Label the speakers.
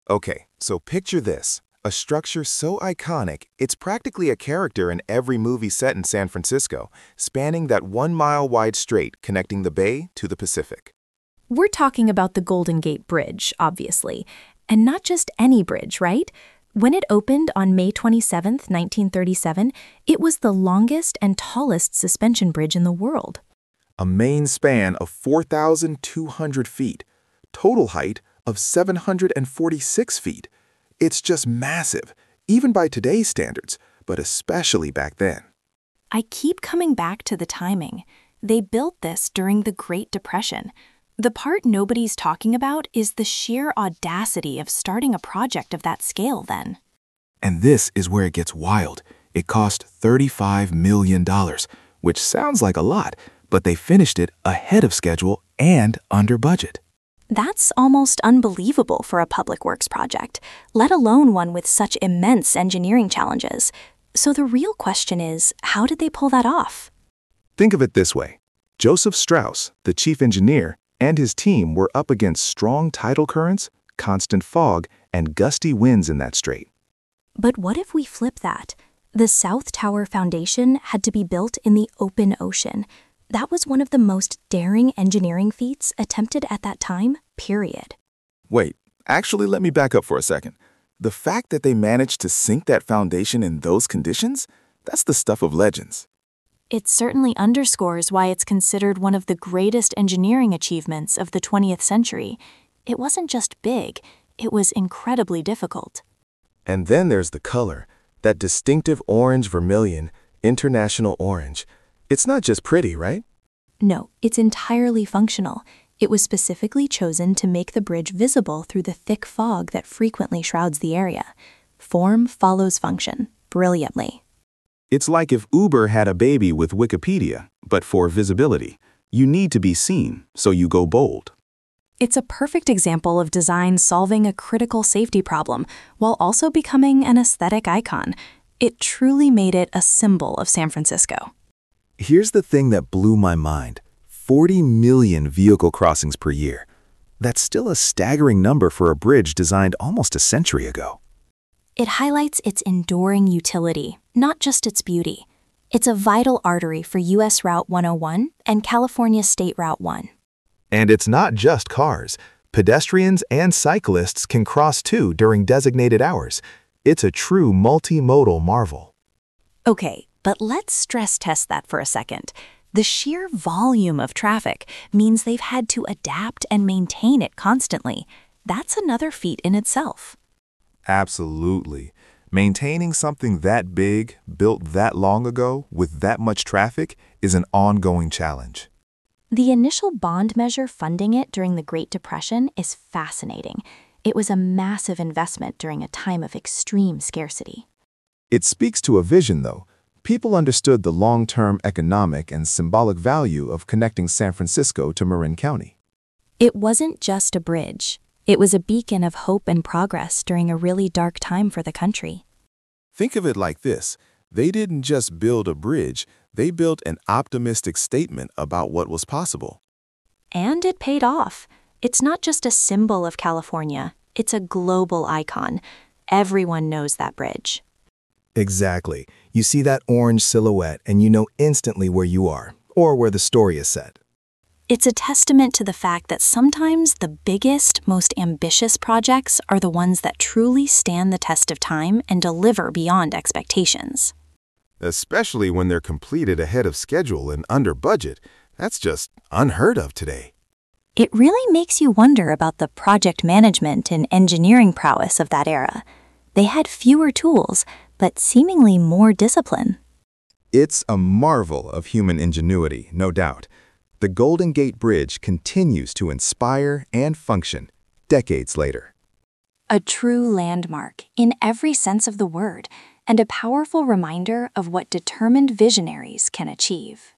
Speaker 1: Okay, so picture this. A structure so iconic, it's practically a character in every movie set in San Francisco, spanning that 1 mile wide strait connecting the Bay to the Pacific.
Speaker 2: We're talking about the Golden Gate Bridge, obviously. And not just any bridge, right? When it opened on May 27, 1937, it was the longest and tallest suspension bridge in the world.
Speaker 1: A main span of 4,200 feet, total height of 746 feet. It's just massive, even by today's standards, but especially back then.
Speaker 2: I keep coming back to the timing. They built this during the Great Depression. The part nobody's talking about is the sheer audacity of starting a project of that scale then.
Speaker 1: And this is where it gets wild. It cost $35 million, which sounds like a lot, but they finished it ahead of schedule and under budget.
Speaker 2: That's almost unbelievable for a public works project, let alone one with such immense engineering challenges. So the real question is, how did they pull that off?
Speaker 1: Think of it this way. Joseph Strauss, the chief engineer, and his team were up against strong tidal currents, constant fog, and gusty winds in that strait.
Speaker 2: But what if we flip that? The South Tower Foundation had to be built in the open ocean. That was one of the most daring engineering feats attempted at that time, period.
Speaker 1: Wait, actually, let me back up for a second. The fact that they managed to sink that foundation in those conditions, that's the stuff of legends.
Speaker 2: It certainly underscores why it's considered one of the greatest engineering achievements of the 20th century. It wasn't just big, it was incredibly difficult.
Speaker 1: And then there's the color, that distinctive orange vermilion, international orange. It's not just pretty, right?
Speaker 2: No, it's entirely functional. It was specifically chosen to make the bridge visible through the thick fog that frequently shrouds the area. Form follows function, brilliantly.
Speaker 1: It's like if Uber had a baby with Wikipedia, but for visibility. You need to be seen, so you go bold.
Speaker 2: It's a perfect example of design solving a critical safety problem while also becoming an aesthetic icon. It truly made it a symbol of San Francisco.
Speaker 1: Here's the thing that blew my mind. 40 million vehicle crossings per year. That's still a staggering number for a bridge designed almost a century ago.
Speaker 2: It highlights its enduring utility, not just its beauty. It's a vital artery for U.S. Route 101 and California State Route 1.
Speaker 1: And it's not just cars. Pedestrians and cyclists can cross too during designated hours. It's a true multimodal marvel.
Speaker 2: Okay, but let's stress test that for a second. The sheer volume of traffic means they've had to adapt and maintain it constantly. That's another feat in itself.
Speaker 1: Absolutely. Maintaining something that big, built that long ago, with that much traffic, is an ongoing challenge.
Speaker 2: The initial bond measure funding it during the Great Depression is fascinating. It was a massive investment during a time of extreme scarcity.
Speaker 1: It speaks to a vision, though. People understood the long-term economic and symbolic value of connecting San Francisco to Marin County.
Speaker 2: It wasn't just a bridge. It was a beacon of hope and progress during a really dark time for the country.
Speaker 1: Think of it like this. They didn't just build a bridge, they built an optimistic statement about what was possible.
Speaker 2: And it paid off. It's not just a symbol of California, it's a global icon. Everyone knows that bridge.
Speaker 1: Exactly. You see that orange silhouette and you know instantly where you are, or where the story is set.
Speaker 2: It's a testament to the fact that sometimes the biggest, most ambitious projects are the ones that truly stand the test of time and deliver beyond expectations.
Speaker 1: Especially when they're completed ahead of schedule and under budget. That's just unheard of today.
Speaker 2: It really makes you wonder about the project management and engineering prowess of that era. They had fewer tools, but seemingly more discipline.
Speaker 1: It's a marvel of human ingenuity, no doubt. The Golden Gate Bridge continues to inspire and function decades later.
Speaker 2: A true landmark in every sense of the word, and a powerful reminder of what determined visionaries can achieve.